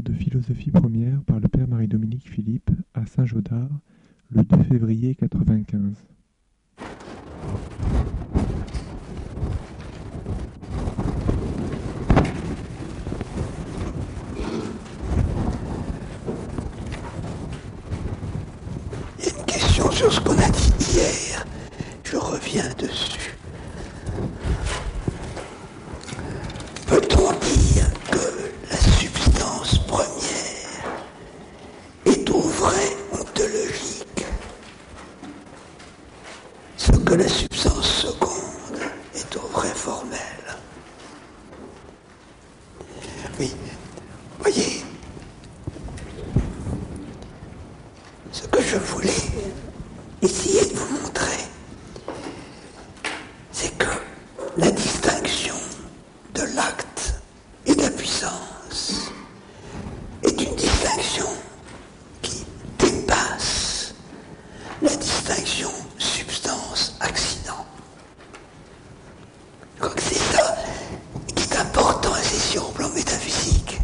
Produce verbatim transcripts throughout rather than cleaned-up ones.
de philosophie première par le père Marie-Dominique Philippe à Saint-Gaudard le deux février quatre-vingt-quinze. Il y a une question sur ce qu'on a dit hier. Je reviens dessus. Peut-on dire que la substance première est au vrai ontologique, ce que la substance seconde est au vrai formel? Oui, voyez, ce que je voulais essayer de vous montrer, c'est que la distinction de l'acte et de la puissance est une distinction qui dépasse la distinction substance-accident. Je crois que c'est ça qui est important à saisir au plan métaphysique.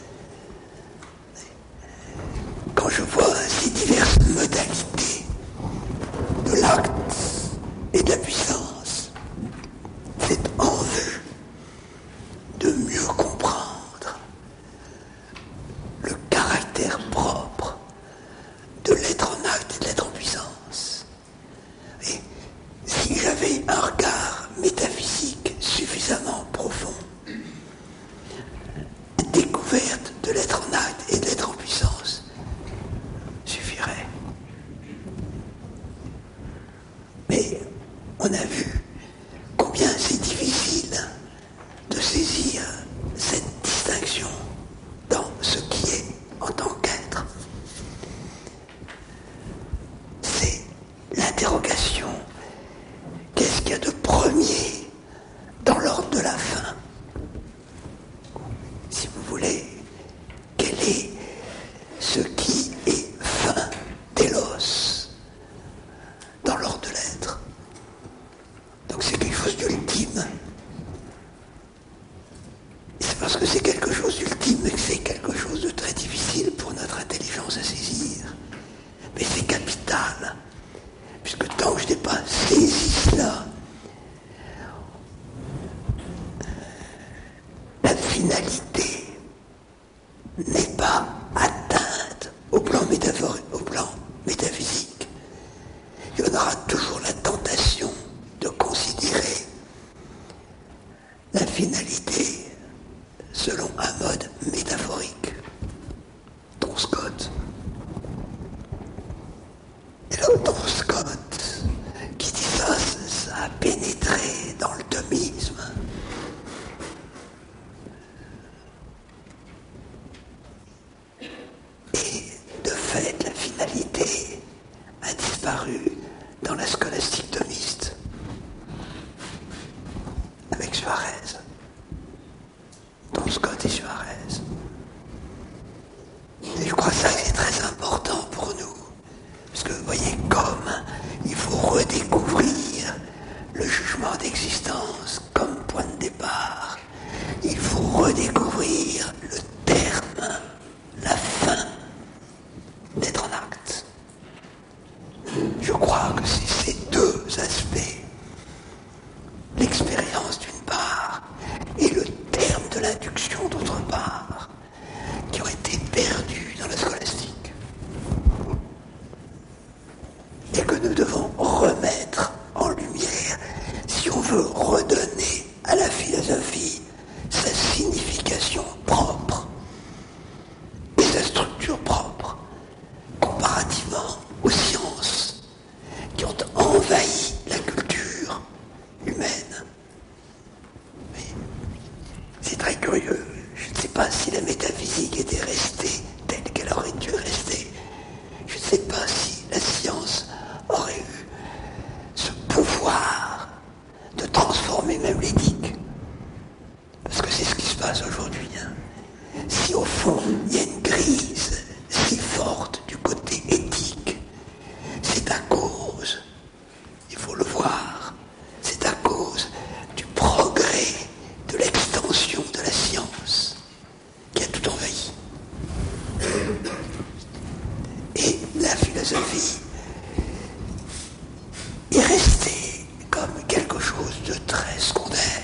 Quand je vois ces diverses modalités de l'acte et de la puissance, c'est en vue de mieux comprendre le caractère propre de l'être en acte et de l'être en puissance. Et si j'avais un regard métaphysique suffisamment profond, la découverte de l'être en acte et de l'être en puissance suffirait. Mais on a vu combien c'est difficile de saisir cette distinction dans ce qui est en tant qu'être. C'est l'interrogation: qu'est-ce qu'il y a de premier dans l'ordre de la fin? Si vous voulez, quel est ce qui est fin, télos, dans l'ordre de l'être? Donc c'est quelque chose d'ultime. C'est parce que c'est quelque chose d'ultime que c'est quelque chose de très difficile pour notre intelligence à saisir. Mais c'est capital, puisque tant que je n'ai pas saisi cela, la finalité n'est pas atteinte au plan métaphorique, au plan métaphysique. Il y en aura toujours la tentation de considérer la finalité selon un mode métaphorique, Don Scott. Et là, Don Scott, qui dit ça, ça a pénétré dans le thomisme. Et de fait, la finalité a disparu dans la scolastique thomiste, avec Suarez. Don Scott et Suarez. Et je crois que ça c'est très important pour nous. Parce que vous voyez, comme il faut redécouvrir le jugement d'existence comme point de départ, il faut redécouvrir le terme, la fin d'être en acte. Je crois que c'est ces deux aspects, l'expérience d'une part et le terme de l'induction d'autre part, qui ont été perdus dans la scolastique et que nous devons remettre en lumière si on veut redonner à la philosophie sa signification propre et sa structure propre comparativement aux sciences qui ont envahi la culture humaine. Mais c'est très curieux. Je ne sais pas si la métaphysique était restée telle qu'elle aurait dû rester. Je ne sais pas si la science aurait eu ce pouvoir de transformer même l'éthique. Parce que c'est ce qui se passe aujourd'hui. Hein. Si au fond, il y a une crise si forte du côté éthique, c'est à cause, il faut le voir, c'est à cause du progrès de l'extension de la science qui a tout envahi. de très secondaire,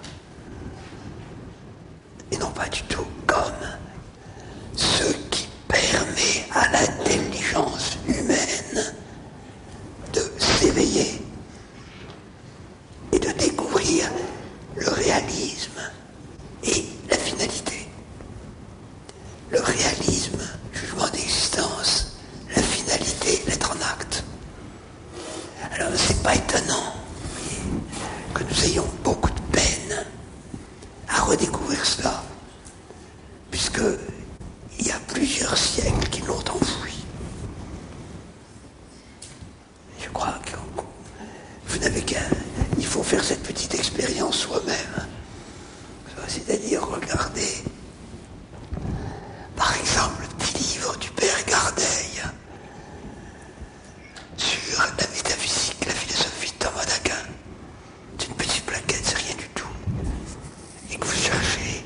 et non pas du tout comme ce qui permet à l'intelligence humaine de s'éveiller et de découvrir le réalisme et la finalité. Le réalisme, jugement d'existence, la finalité, l'être en acte. Alors c'est pas étonnant que nous ayons beaucoup de peine à redécouvrir cela, puisque il y a plusieurs siècles qui l'ont enfoui. Je crois que vous n'avez qu'à... Il faut faire cette petite expérience soi-même. C'est-à-dire regarder, par exemple, le petit livre du père Gardeil sur la métaphysique, la philosophie de Thomas d'Aquin. C'est une petite plaquette, c'est rien du tout. Et que vous cherchez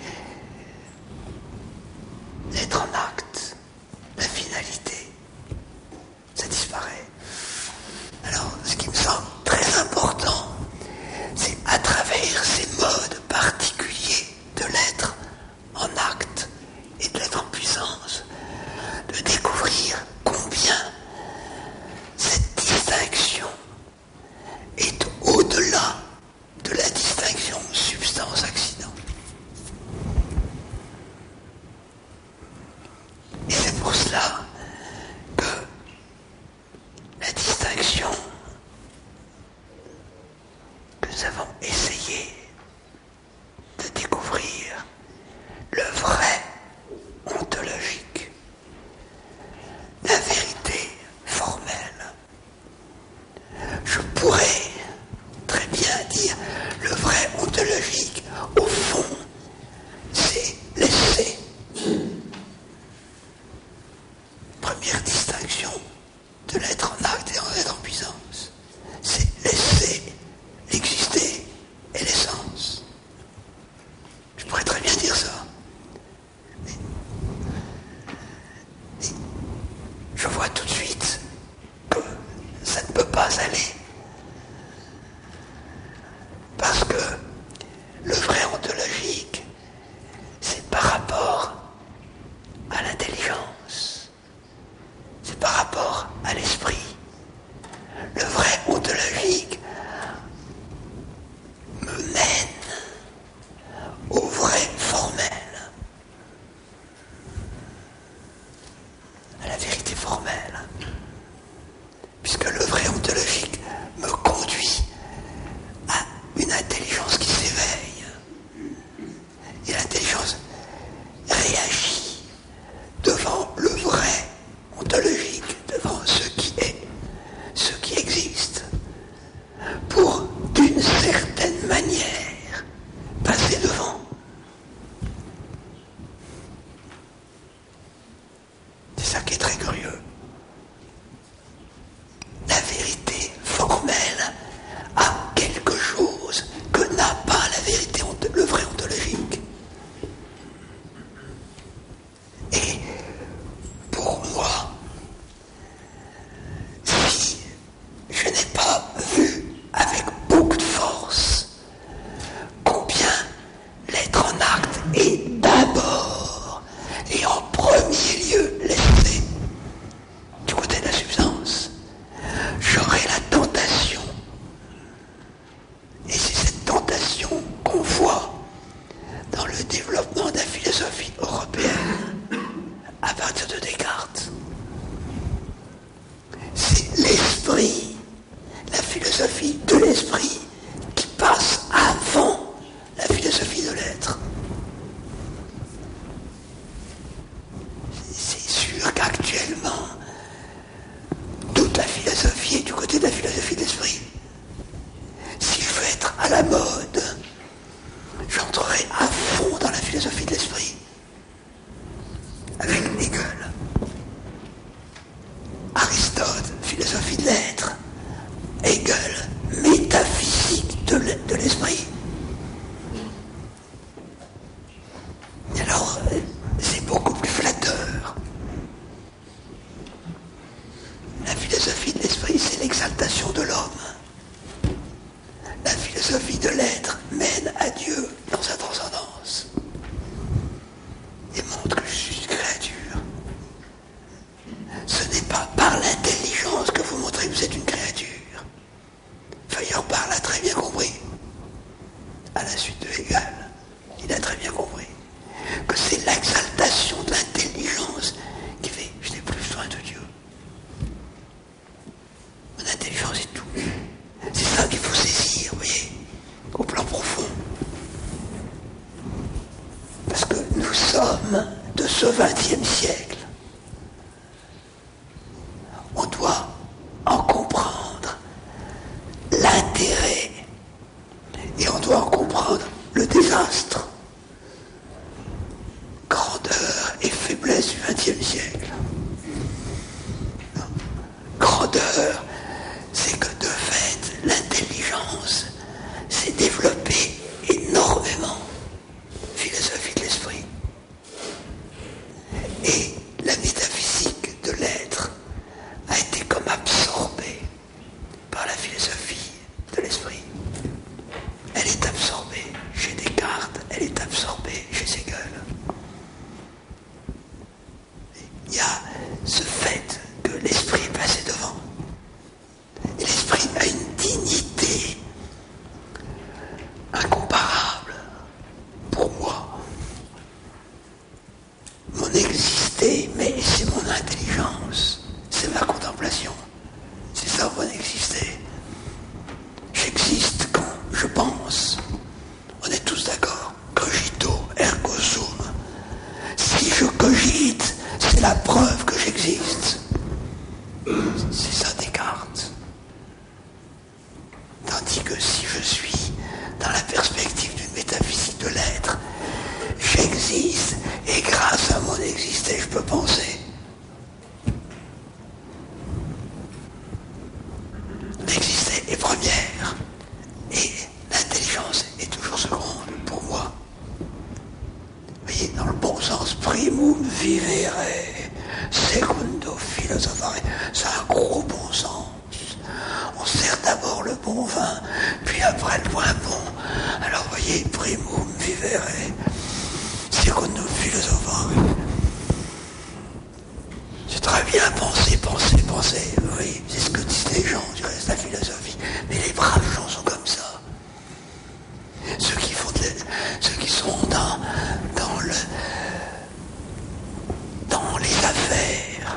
l'être en acte, la finalité, ça disparaît. Alors, ce qui me semble très important, c'est à travers ces modes particuliers de l'être en acte et de l'être en puissance, de découvrir combien cette distinction est au-delà de la distinction substance-accident. Et c'est pour cela que la distinction que nous avons essayé de découvrir, le vrai ontologique, la vérité formelle. Je pourrais très bien dire le vrai ontologique, au fond, c'est l'essai. Première distinction de l'être en acte et en être en puissance. C'est l'essai, l'exister et l'essence. Je pourrais très bien dire ça. Mais, mais je vois tout de suite que ça ne peut pas aller. Parce que le vrai ontologique, c'est par rapport à l'intelligence. C'est par rapport à l'esprit. Le vrai ontologique me mène au vrai formel, à la vérité formelle, puisque le vrai ontologique me conduit à une intelligence qui s'éveille, et l'intelligence réagit devant le vrai ontologique, devant ce qui est, ce qui existe, pour d'une certaine manière passer devant. C'est ça qui est très curieux. La vérité formelle a quelque chose que n'a pas la vérité, le vrai ontologique. Et pour moi, si je n'ai pas vu avec beaucoup de force à la suite de Hegel. Il a très bien compris que c'est l'exaltation de l'intelligence qui fait « je n'ai plus besoin de Dieu ». Mon intelligence est tout. C'est ça qu'il faut saisir, vous voyez, au plan profond. Parce que nous sommes de ce vingtième siècle. On doit en comprendre l'intérêt et on doit en comprendre le désastre. Grandeur et faiblesse du vingtième siècle. Grandeur, c'est que de fait, l'intelligence s'est développée énormément. Philosophie de l'esprit. Et la métaphysique de l'être a été comme absorbée par la philosophie de l'esprit. Elle est absorbée chez Descartes, elle est absorbée chez Hegel. Il y a ce fait que l'esprit est passé devant. Et l'esprit a une dignité incomparable pour moi. Mon exister, mais c'est mon intelligence, c'est ma contemplation. C'est ça mon exister. J'existe quand je pense. On est tous d'accord. Cogito ergo sum. Si je cogite, c'est la preuve que j'existe. C'est ça Descartes. Tandis que si je suis dans la perspective d'une métaphysique de l'être, j'existe et grâce à mon exister, je peux penser. L'exister est première et l'intelligence est toujours seconde pour moi. Vous voyez, dans le bon sens, primum vivere, secundo philosophare, c'est un gros bon sens. On sert d'abord le bon vin, puis après le moins bon. Alors vous voyez, primum vivere, secundo philosophare. C'est très bien penser, penser, penser. Oui, c'est ce que disent les gens du reste de la philosophie. Mais les braves gens sont comme ça. Ceux qui font de, ceux qui sont dans, dans le, dans les affaires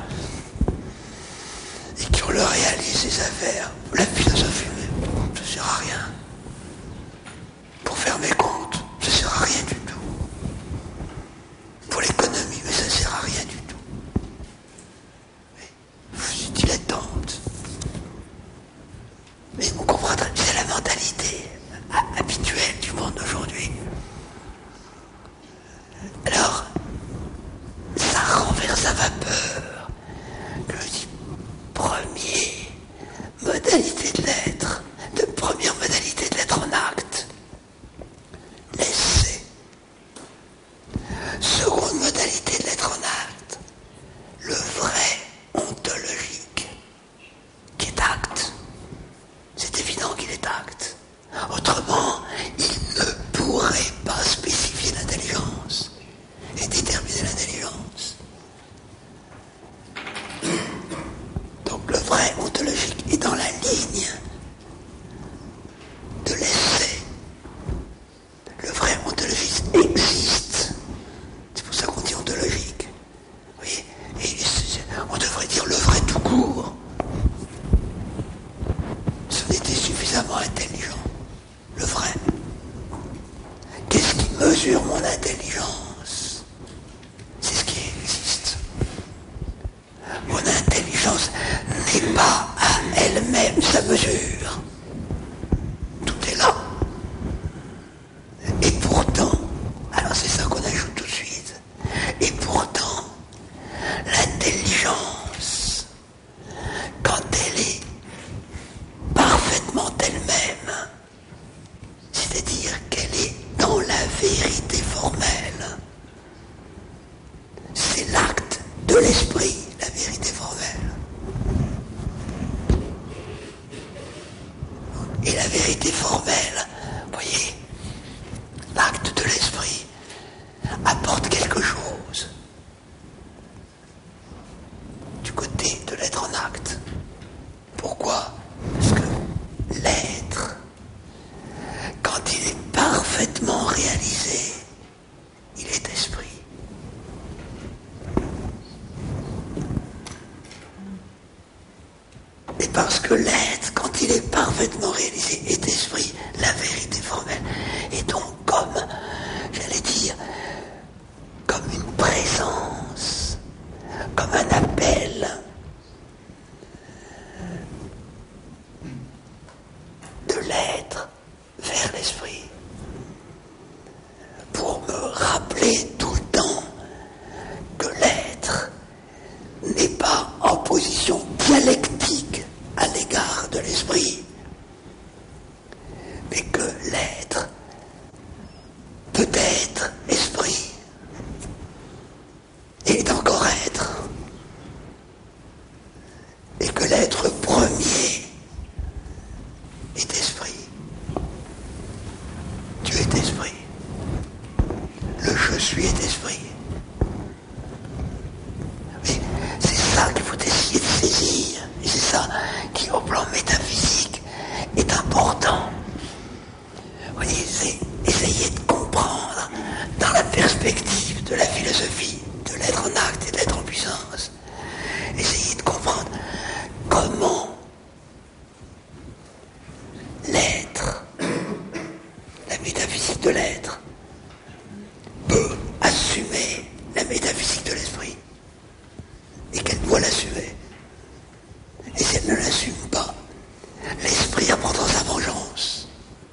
et qui ont le réalise ces affaires. La philosophie, ça ne sert à rien. Pour faire mes comptes, ça ne sert à rien du tout. Pour l'économie, mais ça ne sert à rien du tout. Je suis dilettante. Mais on comprend très bien, c'est la mentalité habituelle du monde d'aujourd'hui. Alors, ça renverse la vapeur. Je dis, premier modalité de l'être, de première modalité de l'être en acte, l'essai. Seconde modalité de l'être en acte, le vrai ontologique, qui est acte. C'est évident qu'il est acte. Autrement, il ne pourrait pas spécifier l'intelligence et déterminer l'intelligence. Donc le vrai ontologique est dans la ligne de l'essai. Le vrai ontologique existe. C'est pour ça qu'on dit ontologique. Vous voyez ? Et on devrait dire le vrai tout court. Ce n'était suffisamment intelligent. Le vrai. Qu'est-ce qui mesure mon intelligence ? C'est ce qui existe. Mon intelligence n'est pas à elle-même sa mesure. Tout est là. Et pourtant, alors c'est ça qu'on ajoute tout de suite, et pourtant, l'intelligence, quand elle est parfaitement elle-même, c'est-à-dire qu'elle est dans la vérité formelle, c'est l'acte de l'esprit, la vérité formelle. Et la vérité formelle, vous voyez, l'acte de l'esprit apporte quelque chose du côté de l'être en acte. Pourquoi ? Parce que l'être, quand il est parfait, parfaitement réalisé, il est esprit. Et parce que l'être, quand il est parfaitement réalisé, est esprit, la vérité formelle. Et donc comme, j'allais dire, comme une présence, comme un appel de l'être vers l'esprit, pour me rappeler tout le temps que l'être n'est pas en position dialectique à l'égard de l'esprit, mais que l'être peut être esprit et est encore être, et que l'être premier est esprit. Dieu est esprit. Le je suis est esprit. Mais c'est ça qu'il faut essayer de saisir. Et c'est ça qui, au plan métaphysique, est important. Vous voyez, c'est essayer de comprendre, dans la perspective de la philosophie, de l'être en acte et de l'être en puissance, essayer de comprendre comment l'être, la métaphysique de l'être, peut assumer la métaphysique de l'esprit, et qu'elle doit l'assumer. Et si elle ne l'assume pas, l'esprit reprendra sa vengeance.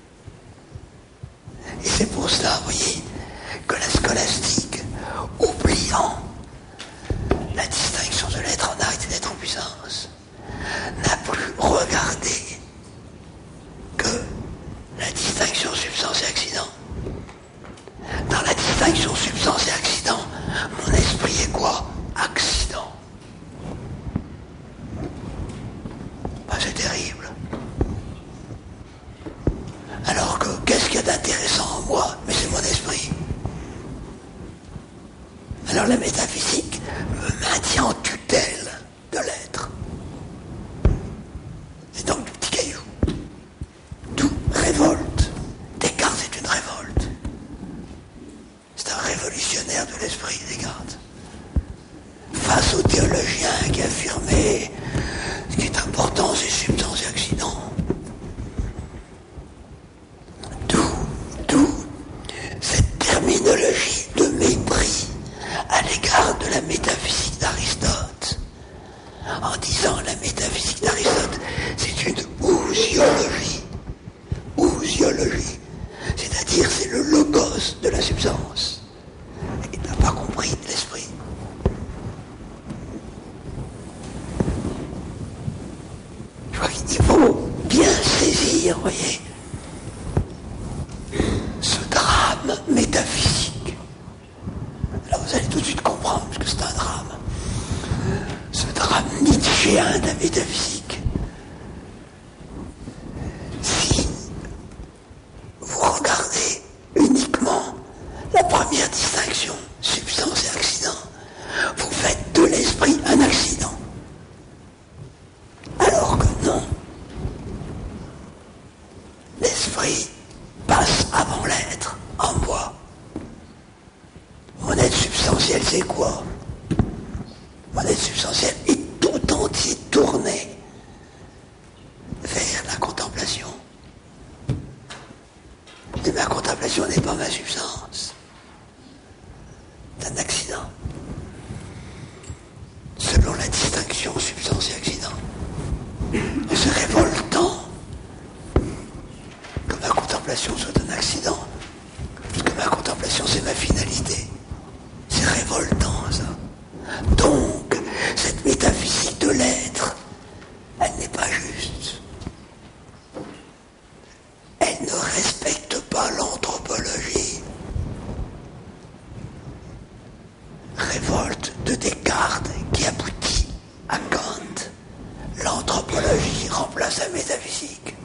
Et c'est pour cela, vous voyez, que la scolastique, oubliant la distinction de l'être en acte et l'être en puissance, n'a plus regardé que la distinction substance et accident. Dans la distinction substance et accident, mon esprit est quoi? Accident. Ben, c'est terrible. Alors que, qu'est-ce qu'il y a d'intéressant en moi? Mais c'est mon esprit. Alors la métaphysique me maintient en tutelle de l'être. C'est donc du petit caillou. Tout révolte. Descartes est une révolte. C'est un révolutionnaire de l'esprit, Descartes. Face au théologien qui affirmait ce qui est important, c'est substance et accident. D'où, d'où cette terminologie de mépris à l'égard de la métaphysique d'Aristote, en disant la métaphysique d'Aristote, c'est une ousiologie. Ousiologie, c'est-à-dire c'est le logos de la substance. Il n'a pas compris l'esprit. Je crois qu'il faut bien saisir, vous voyez, ce drame métaphysique. Alors vous allez tout de suite comprendre ce que c'est un drame. Ce drame nietzschéen de la métaphysique. Si vous regardez uniquement la première distinction, substance et accident, vous faites de l'esprit un accident. Alors que non. L'esprit passe avant l'être, en moi. Mon être substantiel, c'est quoi? Mon être substantiel est tout entier tourné vers la contemplation. Et ma contemplation n'est pas ma substance. C'est un accident. Selon la distinction substance et accident. Et c'est révoltant que ma contemplation soit un accident. Parce que ma contemplation, c'est ma finalité. C'est révoltant, ça. Donc, cette métaphysique de l'être, elle n'est pas juste. Elle ne respecte pas l'anthropologie. Révolte de Descartes qui aboutit à Kant. L'anthropologie remplace la métaphysique.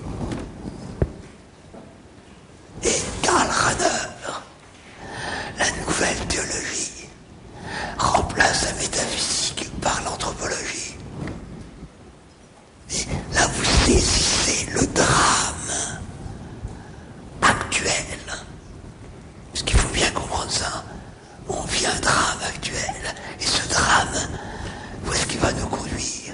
Et Karl Rahner, la nouvelle théologie, remplace la métaphysique par l'anthropologie. Et là, vous saisissez le drame actuel bien comprendre ça. On vit un drame actuel. Et ce drame, où est-ce qu'il va nous conduire?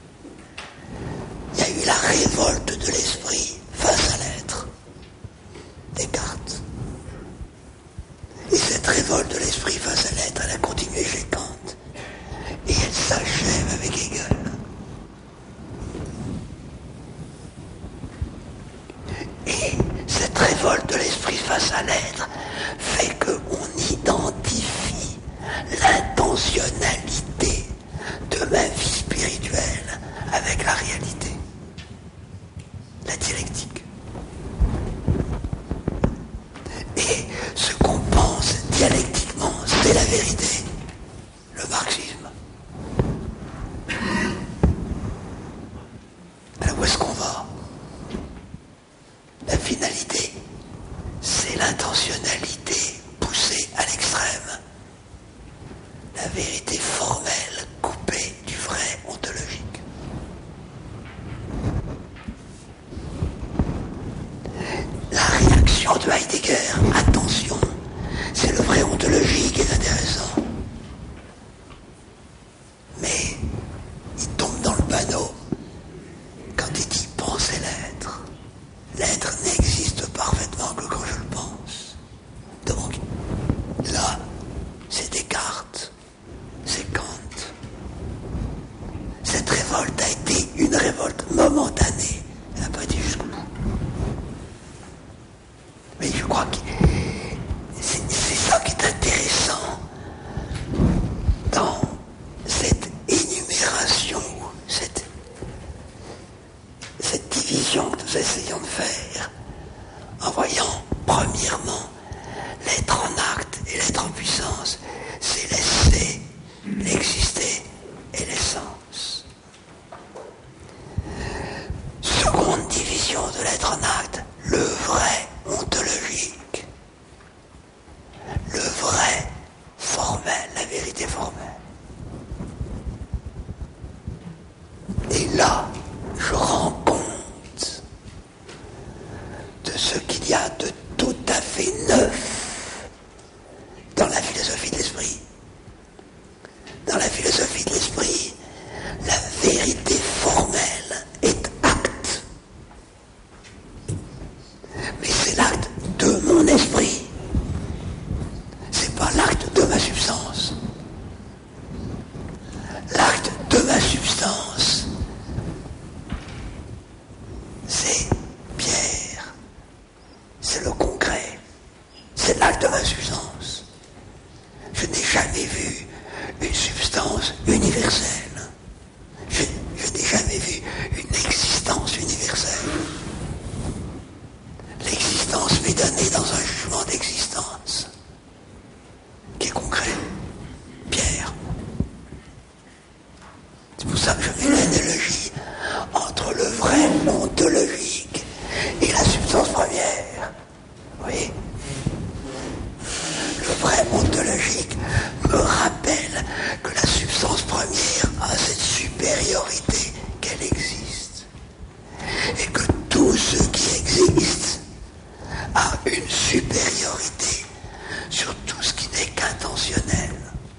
Il y a eu la révolte de l'esprit face à l'être. Descartes. Et cette révolte de l'esprit face à l'être, elle a continué chez Kant. Et elle s'achève avec Hegel. Et cette révolte de l'esprit face à l'être fait qu'on identifie l'intentionnalité de ma vie spirituelle avec la réalité, la dialectique. Et ce qu'on pense dialectiquement, c'est la vérité, le marxisme. Alors où est-ce qu'on va? La finalité, c'est l'intentionnalité poussée à l'extrême. La vérité formelle coupée du vrai ontologique. La réaction de Heidegger, attention, c'est le vrai ontologique qui est intéressant. Mais il tombe dans le panneau quand il dit penser l'être. L'être n'existe parfaitement que quand je le pense. Donc, là, c'est Descartes, c'est Kant. Cette révolte a été une révolte momentanée. Elle n'a pas été jusqu'au bout. Mais je crois que c'est, c'est ça qui est intéressant dans cette énumération, cette, cette division que nous essayons de faire, en voyant, premièrement, l'être en acte et l'être en puissance, c'est l'essai, l'exister et l'essence. Seconde division de l'être en acte, le vrai ontologique, le vrai formel, la vérité formelle. Et là, je rends compte de ce qu'il y a de tout à fait neuf dans la philosophie de l'esprit. Dans la philosophie de l'esprit, la vérité formelle est acte. Mais c'est l'acte de mon esprit. C'est pas l'acte de ma substance. L'acte de ma substance, c'est Pierre. C'est le concret. C'est l'acte de ma substance. Je n'ai jamais vu une substance universelle. Je, je n'ai jamais vu une existence universelle. L'existence m'est donnée dans un jugement d'existence qui est concret. Pierre. C'est pour ça que je mets l'analogie entre le vrai ontologique et la substance première. Vous voyez ? Le vrai ontologique me rappelle que la substance première a cette supériorité qu'elle existe. Et que tout ce qui existe a une supériorité sur tout ce qui n'est qu'intentionnel.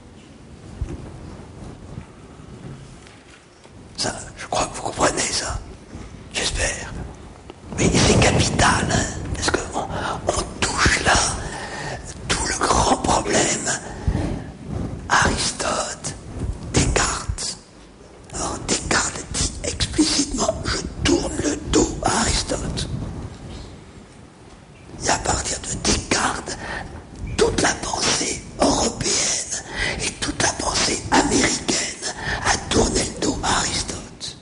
Ça, je crois que vous comprenez ça. J'espère. Mais c'est capital, hein, parce qu'on on touche là tout le grand problème. Aristote, Descartes. Alors Descartes dit explicitement, je tourne le dos à Aristote. Et à partir de Descartes, toute la pensée européenne et toute la pensée américaine a tourné le dos à Aristote.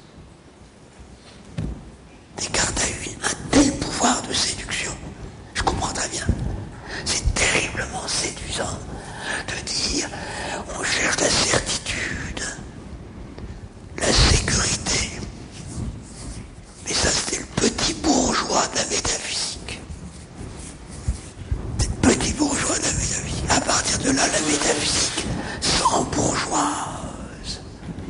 Descartes a eu un tel pouvoir de séduction. Je comprends très bien. C'est terriblement séduisant de dire on cherche la certitude, la sécurité. Mais ça, c'était le petit bourgeois de la métaphysique. C'est le petit bourgeois de la métaphysique. À partir de là, la métaphysique sans bourgeoise.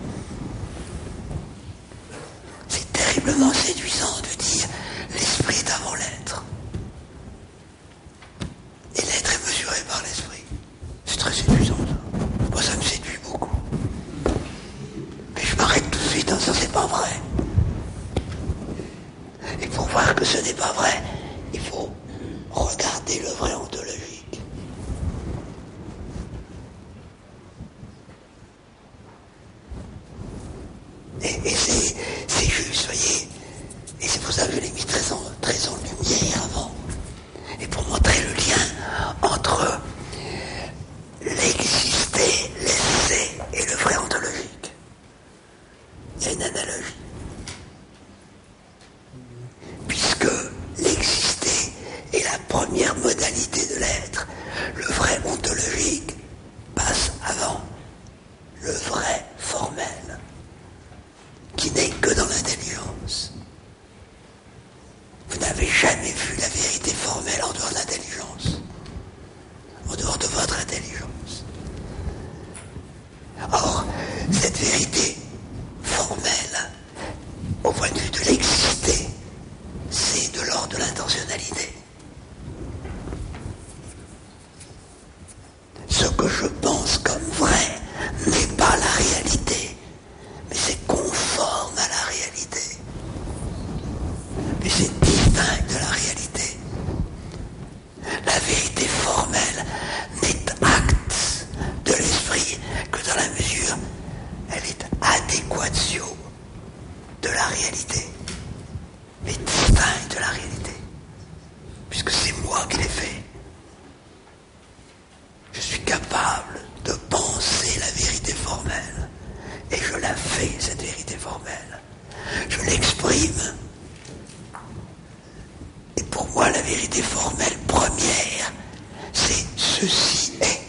C'est terriblement séduisant de dire l'esprit est avant l'être. Et l'être est mesuré par l'esprit. pas vrai, il faut regarder le vrai ontologique. Et, et c'est, c'est juste, voyez. Et c'est pour ça que je l'ai mis très en, très en lumière avant. Et pour montrer le lien entre l'existé, l'essai et le vrai ontologique. Il y a une analogie. Puisque l'existé est la première modalité de l'être, le vrai ontologique passe avant le vrai formel, qui n'est que dans l'intelligence. Vous n'avez jamais vu la vérité formelle en dehors de l'intelligence, en dehors de votre intelligence. Or, cette vérité formelle, au point de vue de l'exister, c'est de l'ordre de l'intentionnalité. Ce que je pense comme vrai n'est pas la réalité, mais c'est conforme à la réalité. Mais c'est distinct de la réalité. La vérité formelle n'est acte de l'esprit que dans la mesure elle est adéquatio de la réalité, mais distincte de la réalité, puisque c'est moi qui l'ai fait. Je suis capable de penser la vérité formelle, et je la fais, cette vérité formelle. Je l'exprime. Et pour moi, la vérité formelle première, c'est ceci est.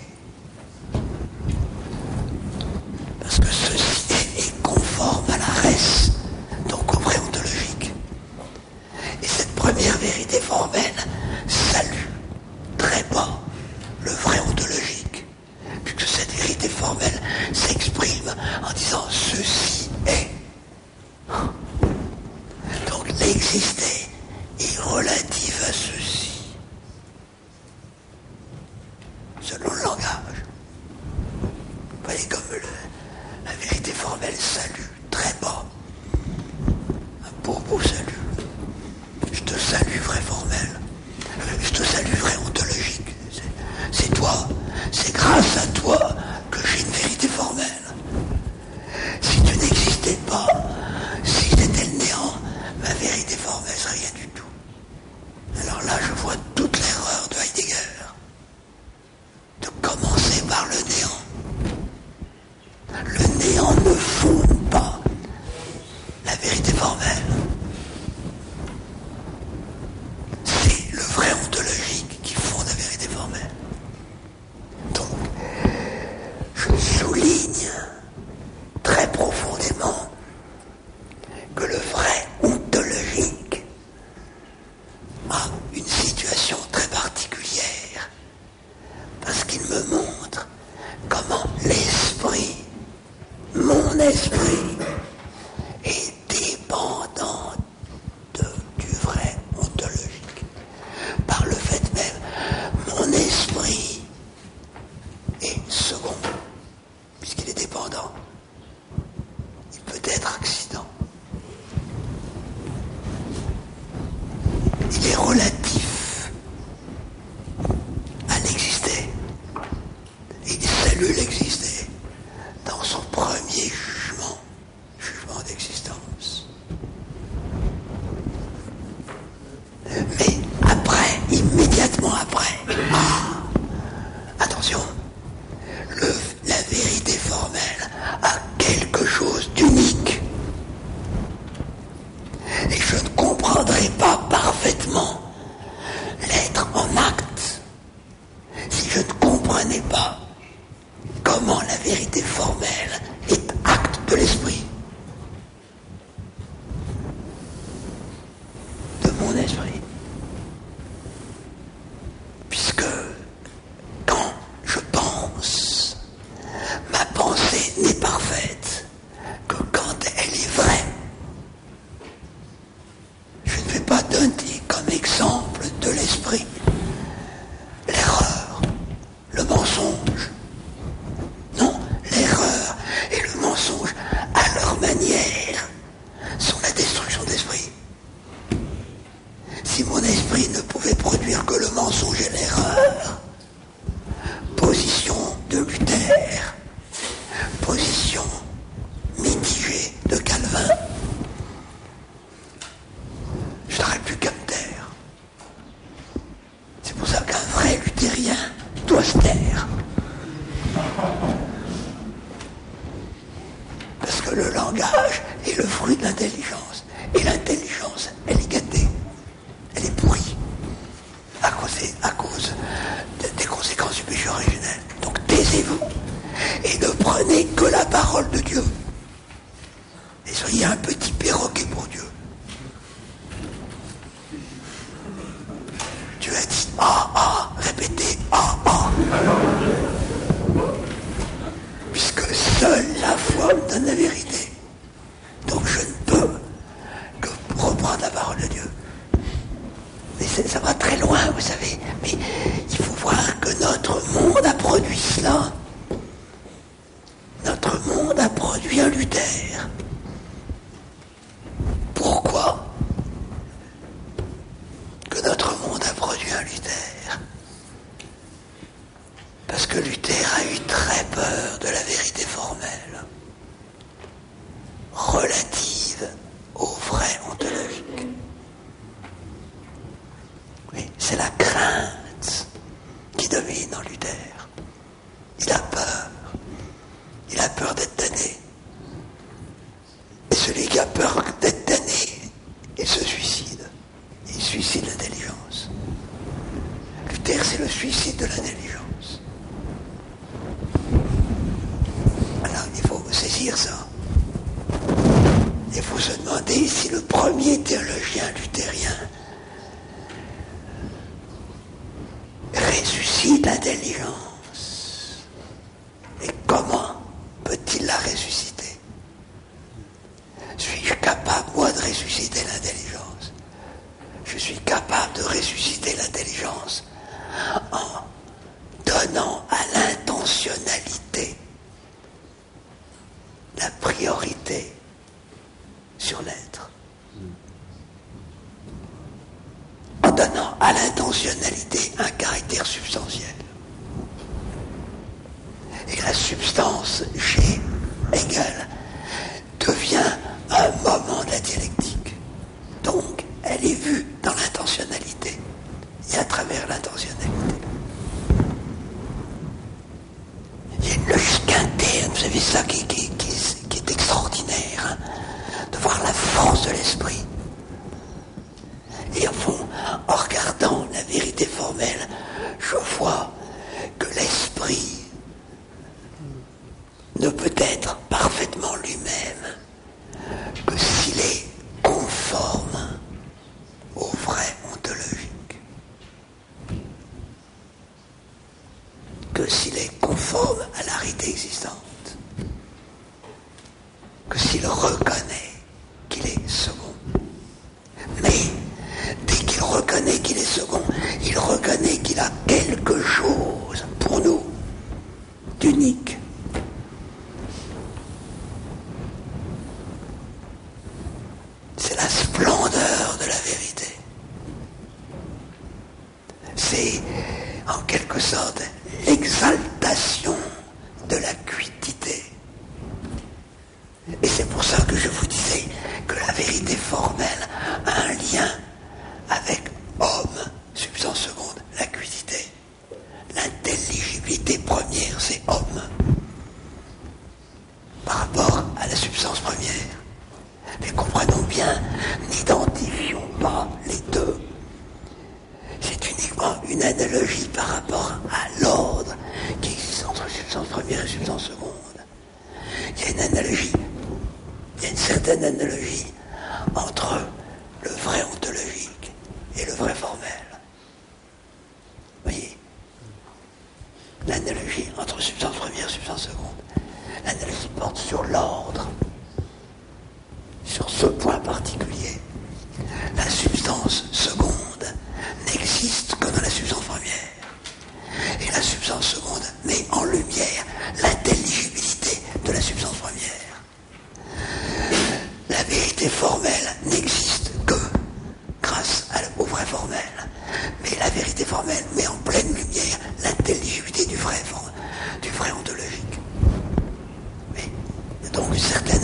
Parce que ceci est, est conforme à la res, donc au vrai ontologique. Et cette première vérité formelle salue très bas le vrai ontologique, puisque cette vérité formelle s'exprime en disant ceci est. Donc l'exister est relative à ceci, selon le langage. Vous voyez comme le, la vérité formelle salue très bas. Un beau beau salut. Je te salue vrai formel. Je te salue vrai ontologique. C'est, c'est toi, c'est grâce à toi que j'ai une vérité formelle. Si tu n'existais pas, si c'était le néant, ma vérité formelle serait rien du tout. Alors là, je vois toute l'erreur de Heidegger, de commencer par le néant. Le néant ne fonde pas la vérité formelle. C'est le vrai ontologique qui fonde la vérité formelle. Donc, je souligne très profondément que le vrai ontologique a une situation très particulière, parce qu'il me montre comment l'esprit, mon esprit, est dépendant de, du vrai ontologique. Par le fait même, mon esprit est second, puisqu'il est dépendant. Il peut être accident. Il est relatif à l'exister. Il salue l'exister dans son premier jugement, jugement d'existence. Mais après, immédiatement après, ah, attention, le, la vérité formelle a quelque chose d'unique. Et je ne comprendrai pas parfaitement l'être en acte si je ne comprenais pas comment la vérité formelle est acte de l'esprit, de mon esprit. Puisque quand je pense, ma pensée n'est parfaite que quand elle est vraie. Je ne vais pas donner comme exemple de l'esprit l'erreur, le mensonge. Non, l'erreur et le mensonge à leur austère. Parce que le langage est le fruit de l'intelligence. Et l'intelligence, elle est gâtée. Elle est pourrie. À cause, à cause de, des conséquences du péché originel. Donc taisez-vous. Et ne prenez que la parole de Dieu. Et soyez un petit perroquet pour Dieu. Dieu a dit ah ah, répétez ah ah. Puisque seule la foi me donne la vérité. Donc je ne peux que reprendre la parole de Dieu. Mais ça va très loin, vous savez. Mais il faut voir que notre monde a produit cela. Notre monde a produit un Luther. Pourquoi que notre monde a produit un Luther? Parce que Luther a eu très peur de la vérité formelle, relative au vrai ontologique. Oui, c'est la crainte qui domine en Luther. Il a peur. Il a peur d'être damné. Et celui qui a peur d'être damné, il se suicide. Il suicide l'intelligence. Luther, c'est le suicide de l'intelligence. Alors, il faut saisir ça. Il faut se demander si le premier théologien luthérien ressuscite l'intelligence. Et comment peut-il la ressusciter? Suis-je capable, moi, de ressusciter l'intelligence? Je suis capable de ressusciter l'intelligence en donnant à l'intentionnalité la priorité sur l'être. En donnant à l'intentionnalité un caractère substantiel. Et la substance G égale devient un moment de la dialectique. Donc, elle est vue dans l'intentionnalité et à travers l'intentionnalité. Il y a une logique interne, vous savez ça qui, qui, qui, qui est extraordinaire, hein, de voir la force de l'esprit. Et au fond, en regardant la vérité formelle, je vois que l'esprit ne peut être parfaitement lui-même que s'il est conforme au vrai ontologique. Que s'il est conforme à la réalité existante. Que s'il reconnaît qu'il est second. Mais dès qu'il reconnaît qu'il est second, il reconnaît qu'il a quelque chose pour nous d'unique. C'est la splendeur de la vérité. C'est en quelque sorte l'exaltation de la quiétude. Et c'est pour ça que je vous disais que la vérité formelle a un lien avec homme, substance seconde, la quiétude. L'intelligibilité première, c'est homme. Par rapport à la substance première. Mais comprenons bien, n'identifions pas les deux. C'est uniquement une analogie par rapport à l'ordre qui existe entre substance première et substance seconde. Il y a une analogie, il y a une certaine analogie entre le vrai ontologique et le vrai formel. Vous voyez? L'analogie entre substance première et substance seconde. L'analogie porte sur l'ordre. Sur ce point particulier, la substance seconde n'existe que dans la substance première. Et la substance seconde met en lumière l'intelligibilité de la substance première. La vérité formelle n'existe que grâce au vrai formel. Mais la vérité formelle met en pleine lumière l'intelligibilité du vrai, du vrai ontologique. Mais donc une certaine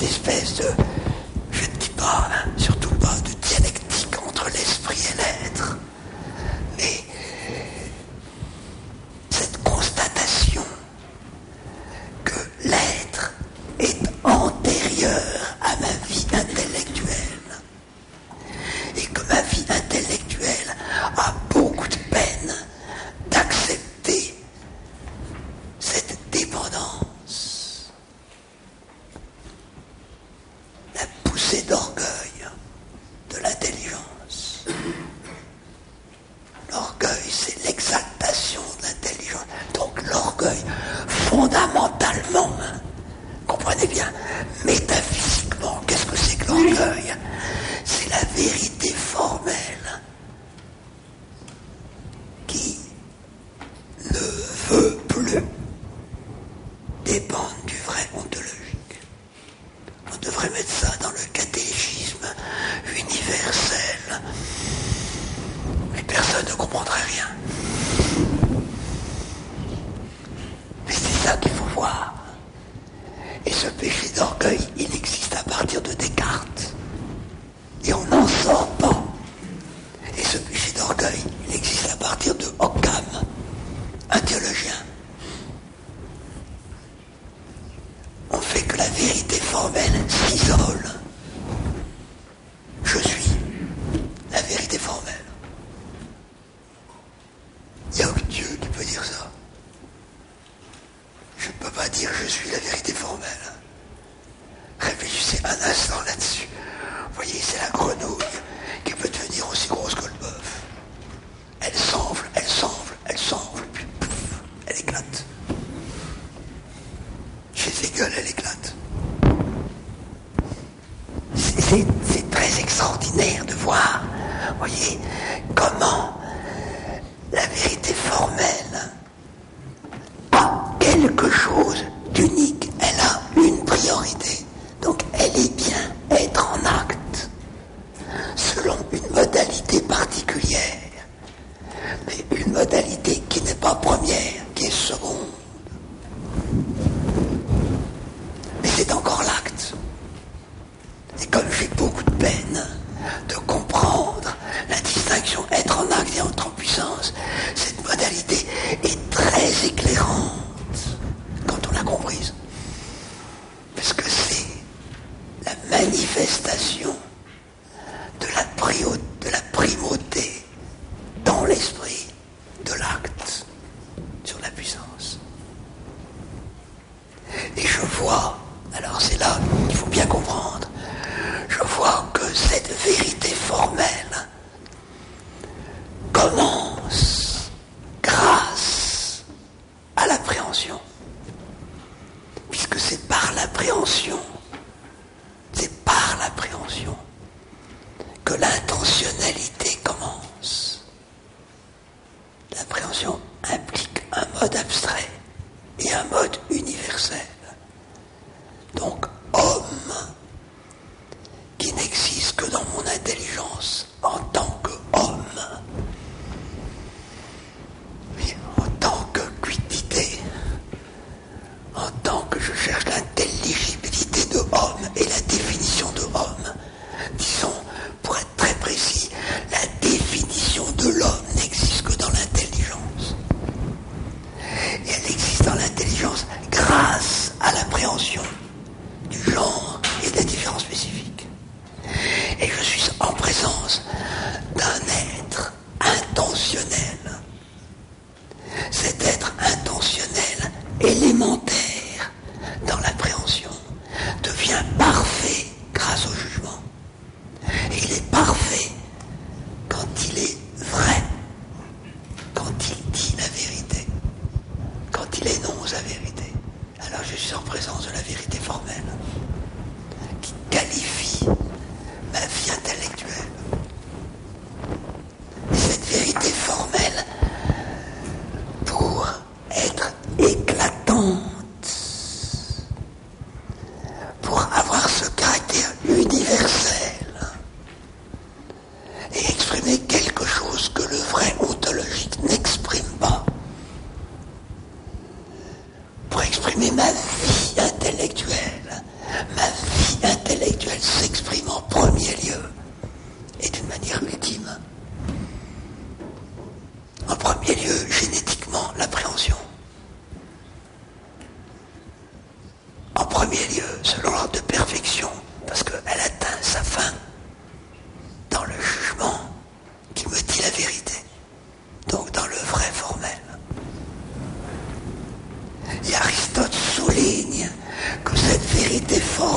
espèce de, je ne dis pas, hein, surtout pas de dialectique entre l'esprit et l'être, mais cette constatation que l'être est antérieur à ma vie intellectuelle et que ma vie intellectuelle a beaucoup de peine d'accepter cette dépendance. La poussée d'orgueil de l'intelligence. L'orgueil, c'est l'exaltation de l'intelligence. Donc l'orgueil, fondamentalement, hein, comprenez bien, métaphysiquement, qu'est-ce que c'est que l'orgueil? C'est la vérité formelle qui ne veut plus dépendre du vrai ontologique. On devrait mettre ça dans le catéchisme universel. Mais personne ne comprendrait rien. Mais c'est ça qu'il faut voir. Et ce péché d'orgueil, il existe à partir de Descartes. Et on n'en sort pas. Et ce péché d'orgueil, il existe à partir de Occam, un théologien. On fait que la vérité formelle s'isole. Je suis la vérité formelle. Il n'y a que Dieu qui peut dire ça. Je ne peux pas dire je suis la vérité formelle. Réfléchissez un instant là-dessus. Vous voyez, c'est la grenouille qui peut devenir aussi grosse que le bœuf. Elle s'enfle, elle s'enfle, elle s'enfle, puis pouf, elle éclate. Chez ses gueules, elle éclate. C'est, c'est, c'est très extraordinaire de voir, vous voyez, comment la vérité formelle a quelque chose d'unique. Elle a une priorité. Donc elle est bien être en acte, selon une modalité particulière, mais une modalité qui n'est pas première, qui est seconde. Mais c'est encore l'acte. Et comme j'ai beaucoup de peine de comprendre la distinction être en acte et être en puissance, cette modalité est très éclairante quand on l'a comprise. Parce que c'est la manifestation de la, prio, de la primauté dans l'esprit de l'acte sur la puissance. Et je vois, alors c'est là qu'il faut bien comprendre, je vois que cette vérité formelle commence grâce à l'appréhension. Puisque c'est par l'appréhension, c'est par l'appréhension que l'intentionnalité commence. L'appréhension implique un mode abstrait et un mode universel. Donc, homme, qui n'existe que dans mon intelligence en tant qu'homme, en tant que quiddité, en tant que je cherche l'intelligibilité de homme et la définition de homme. Disons, pour être très précis, la définition de l'homme n'existe que dans l'intelligence. Et elle existe dans l'intelligence grâce à l'appréhension du genre et de la différence spécifique. Et je suis en présence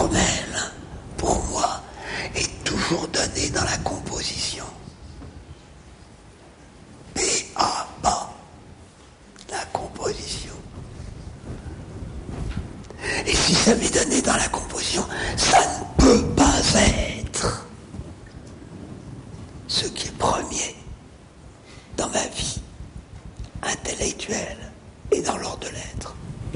formelle, pour moi, est toujours donnée dans la composition. P A A, la composition. Et si ça m'est donné dans la composition, ça ne peut pas être ce qui est premier dans ma vie intellectuelle et dans l'ordre de l'être.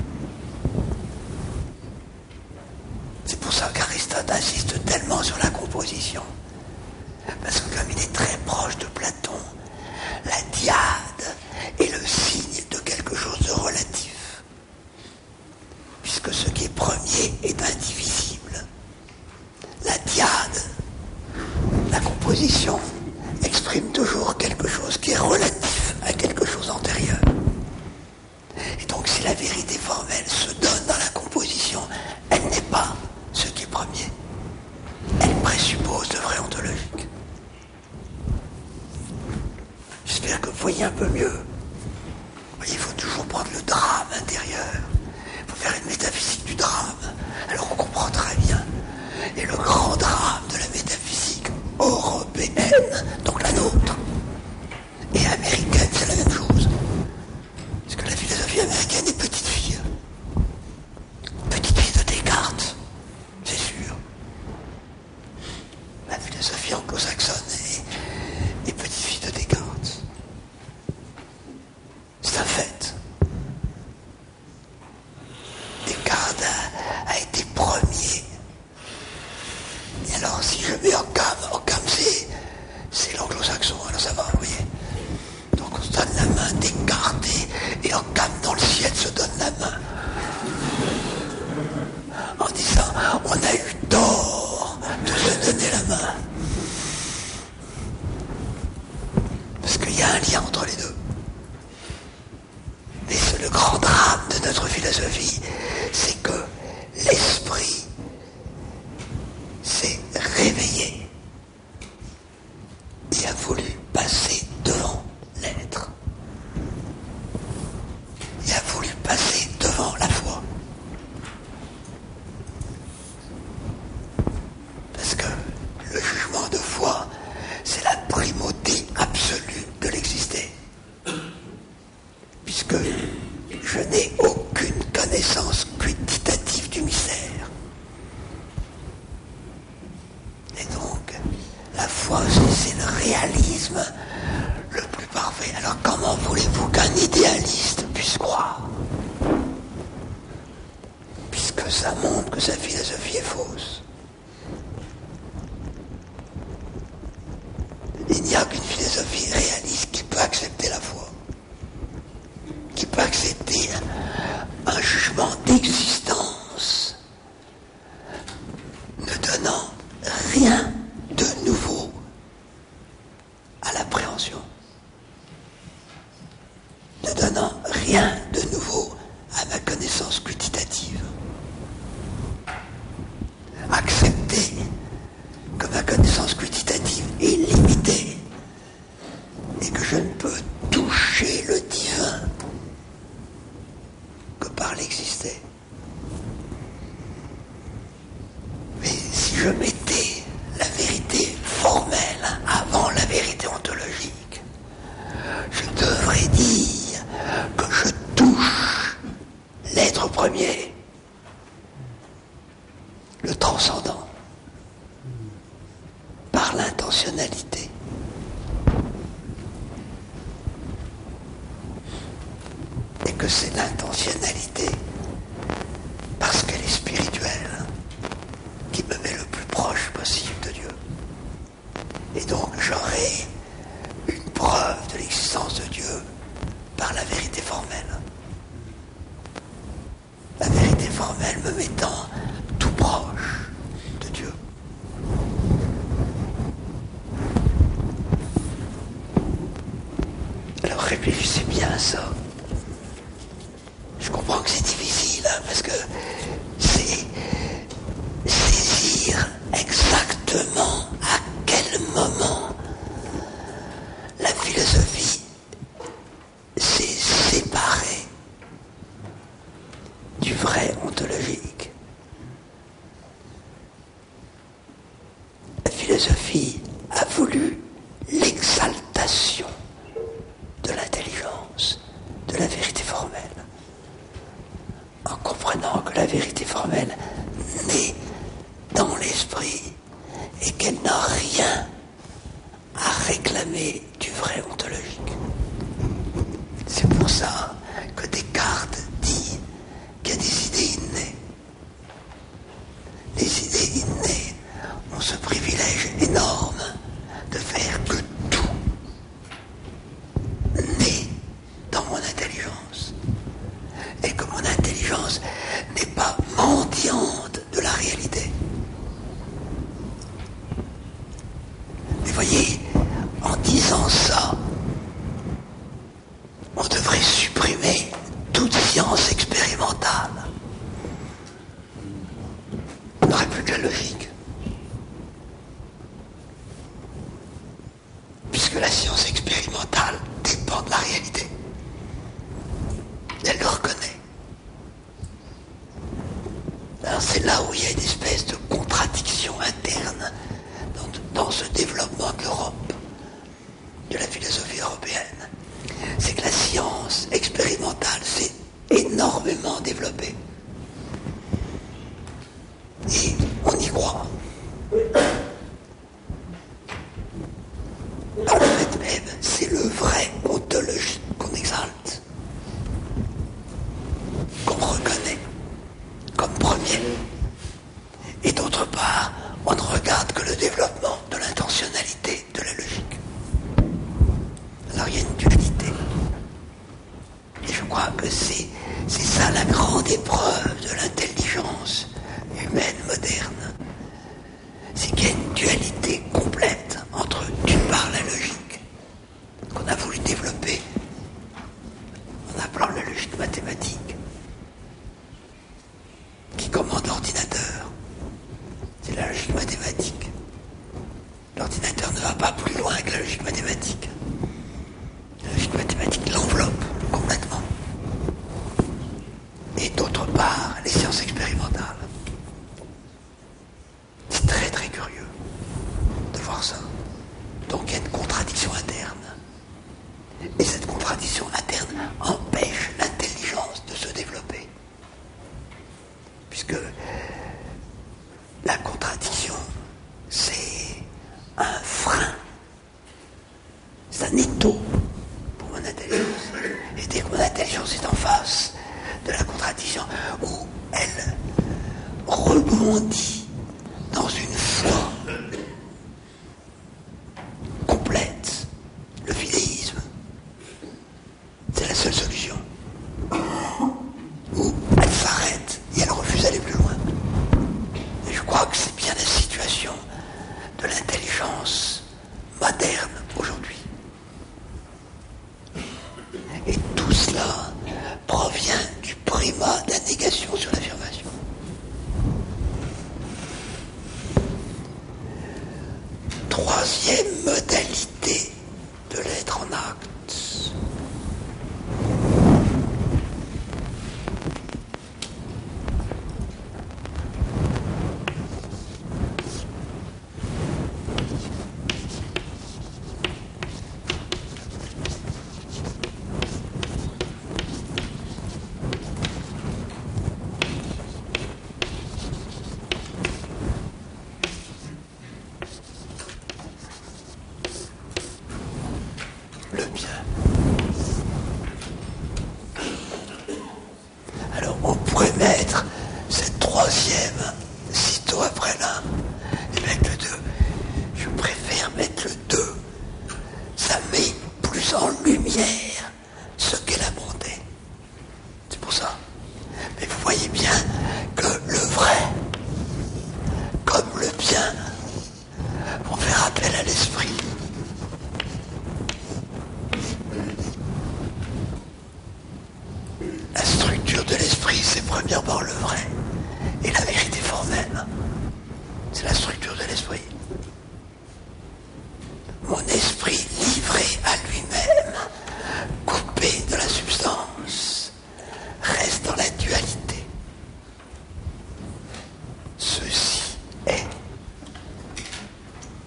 C'est pour ça qu'Aristote insiste tellement sur la composition. Parce que comme il est très proche de Platon, la dyade est le signe de quelque chose de relatif. Puisque ce qui est premier est indivisible. La dyade, la composition, exprime toujours quelque chose qui est relatif à quelque chose antérieur. Et donc si la vérité formelle se donne dans la composition, elle n'est pas ce qui est premier. Elle présuppose de vrai ontologique. J'espère que vous voyez un peu mieux. Vous voyez, il faut toujours prendre le drame intérieur. Il faut faire une métaphysique du drame. Alors on comprend très bien. Et le grand drame de la métaphysique européenne, donc la nôtre, et américaine, c'est la même chose. Parce que la philosophie américaine est petite fille. Petite fille de Descartes, c'est sûr. La philosophie anglo-saxonne est, est petite fille de Descartes. C'est un fait. Descartes a, a été premier. Et alors, si je mets Occam, Occam c'est, c'est l'anglo-saxon, alors ça va, vous voyez. Donc on se donne la main, Descartes et, et Occam dans le ciel se donne la main. En disant, on a eu tort de se donner la main. Parce qu'il y a un lien entre les deux. Mais c'est le grand drame de notre philosophie, c'est que l'esprit s'est réveillé et a voulu passer devant l'être. Et a voulu passer devant la foi. Parce que le jugement de foi, c'est la primauté absolue de l'exister. Puisque je n'ai aucune connaissance quantitative du mystère. Et donc, la foi, c'est le réalisme le plus parfait. Alors comment voulez-vous qu'un idéaliste puisse croire? Puisque ça montre que sa philosophie est fausse. Il n'y a qu'une philosophie réaliste qui peut accepter la foi. Qui peut accepter un jugement d'existence ne donnant rien de nouveau à l'appréhension, ne donnant rien de nouveau à ma connaissance quantitative. Accepter que ma connaissance quantitative est limitée et que je ne peux toucher le divin que par l'exister. Mais si je mettais la vérité formelle avant la vérité ontologique, je devrais dire que je touche l'être premier, le transcendant, par l'intentionnalité. Et que c'est l'intentionnalité, parce qu'elle est spirituelle, qui me met le plus proche possible de Dieu. Et donc j'aurai une preuve de l'existence de Dieu par la vérité formelle. La vérité formelle me mettant tout proche de Dieu. Alors réfléchissez bien à ça. Je comprends que c'est difficile, hein, parce que c'est saisir exactement à quel moment la philosophie s'est séparée du vrai ontologique. philosophie a voulu l'exaltation de l'intelligence, de la vérité formelle, en comprenant que la vérité formelle naît dans l'esprit et qu'elle n'a rien à réclamer du vrai ontologique. C'est pour ça que Descartes dit qu'il y a des idées innées. Les idées innées ont ce privilège énorme de faire que tout naît dans mon intelligence et que mon intelligence n'est pas mendiante de la réalité. Mais voyez, en disant ça, on devrait supprimer toute science expérimentale. On n'aurait plus que la logique. Puisque la science expérimentale dépend de la réalité. Elle le reconnaît. Alors c'est là où il y a une espèce de contradiction interne dans, dans ce développement de l'Europe, de la philosophie européenne. C'est que la science expérimentale s'est énormément développée. Et on y croit. Par le fait même, c'est le vrai ontologie qu'on exalte, qu'on reconnaît comme premier. Et d'autre part, on ne regarde que le développement de l'intentionnalité de la logique. Alors il y a une dualité. Et je crois que c'est, c'est ça la grande épreuve de l'intelligence humaine moderne. C'est qu'il y a une dualité complète entre, d'une part, la logique, qu'on a voulu développer en appelant la logique mathématique, qui commande l'ordinateur. C'est la logique mathématique. L'ordinateur ne va pas plus loin que la logique mathématique. La logique mathématique l'enveloppe complètement. Et d'autre part, les sciences expérimentales. C'est très très curieux de voir ça. Donc il y a une contradiction interne. Et cette contradiction interne empêche l'intelligence de se développer. Puisque la contradiction, c'est un frein. C'est un étau pour mon intelligence. Et dès que mon intelligence est en face de la contradiction, où elle rebondit dans une foi complète, le fidéisme, c'est la seule solution. Où elle s'arrête et elle refuse d'aller plus loin. Et je crois que c'est bien la situation de l'intelligence moderne aujourd'hui. Et tout cela provient du primat de la négation sur l'affirmation. Troisième modalité de l'être en acte. Le bien. Alors on pourrait mettre cette troisième sitôt après l'un et mettre le deux. Je préfère mettre le deux. Ça met plus en lumière ce qu'est la bonté. C'est pour ça. Mais vous voyez bien que le vrai, comme le bien, vont faire appel à l'esprit. La structure de l'esprit, c'est premièrement le vrai. Et la vérité formelle, c'est la structure de l'esprit. Mon esprit livré à lui-même, coupé de la substance, reste dans la dualité. Ceci est.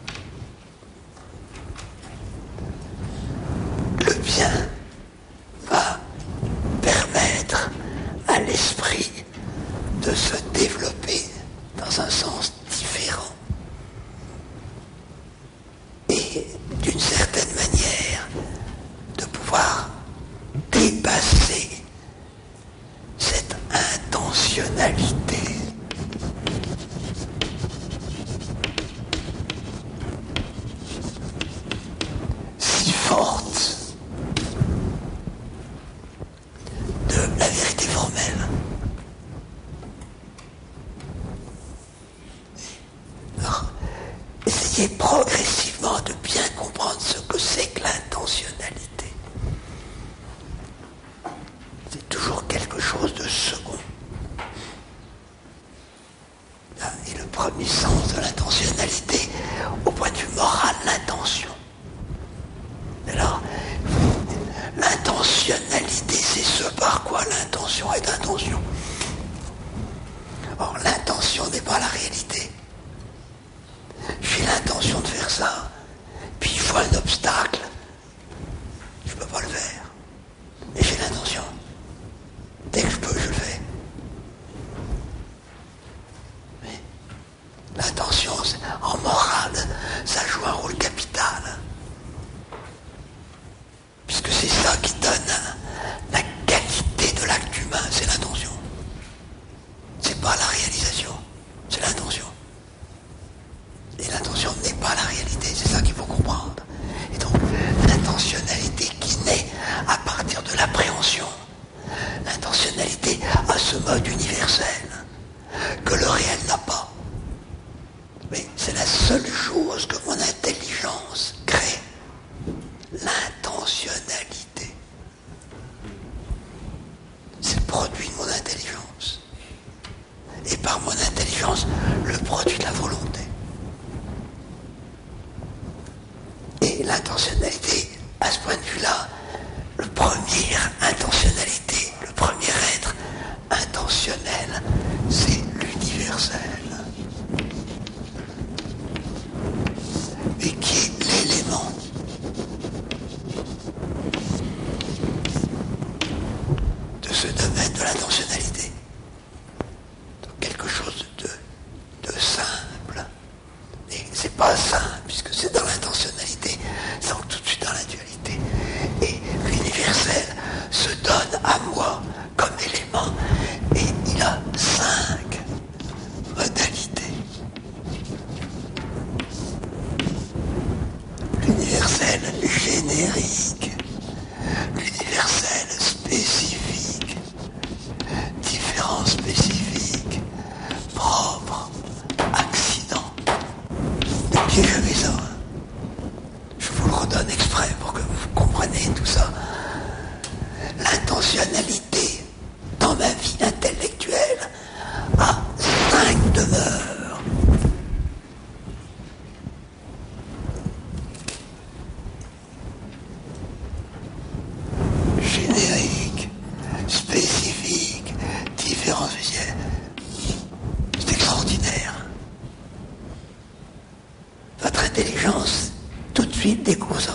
inhérent. Et d'une certaine manière, de pouvoir dépasser cette intentionnalité. Si forte de la vérité formelle. Alors, essayez progressivement de bien comprendre ce que c'est que l'intentionnalité. C'est toujours quelque chose de second. Et le premier sens de l'intentionnalité, au point de vue moral, l'intention. Alors, l'intentionnalité, c'est ce par quoi l'intention est intention. Or, l'intention n'est pas la réalité. J'ai l'intention de faire ça, puis il faut un obstacle. Je ne peux pas le faire. Mais j'ai l'intention. Dès que je peux, je le fais. Mais l'intention, en morale, ça joue un rôle capital. Puisque c'est ça qui donne la qualité de l'acte humain, c'est l'intention. C'est pas la réalisation, c'est l'intention. Et l'intention n'est pas la réalité, c'est ça qu'il faut comprendre. Et donc, l'intentionnalité qui naît à partir de l'appréhension, l'intentionnalité a ce mode universel que le réel n'a pas. Mais c'est la seule chose que mon intelligence crée. L'intentionnalité. C'est le produit de mon intelligence. Et par mon intelligence, le produit de la volonté. Et l'intentionnalité, à ce point de vue-là, le premier intentionnalité, le premier être intentionnel, c'est l'universel. Et qui est l'élément de ce domaine de l'intentionnalité. Donc quelque chose de, de simple. Et c'est pas simple, puisque c'est dans l'intentionnalité, c'est tout de suite dans la dualité. Et l'universel se donne à moi comme élément, et il a cinq modalités. L'universel générique, l'universel spécifique, différent spécifique, propre, accident. N'oubliez jamais ça. Je vous le redonne exprès pour que vous compreniez tout ça. L'intentionnalité dans ma vie intellectuelle a cinq demeures. Générique, spécifique, différentiel. C'est extraordinaire. Votre intelligence, tout de suite, découvre ça.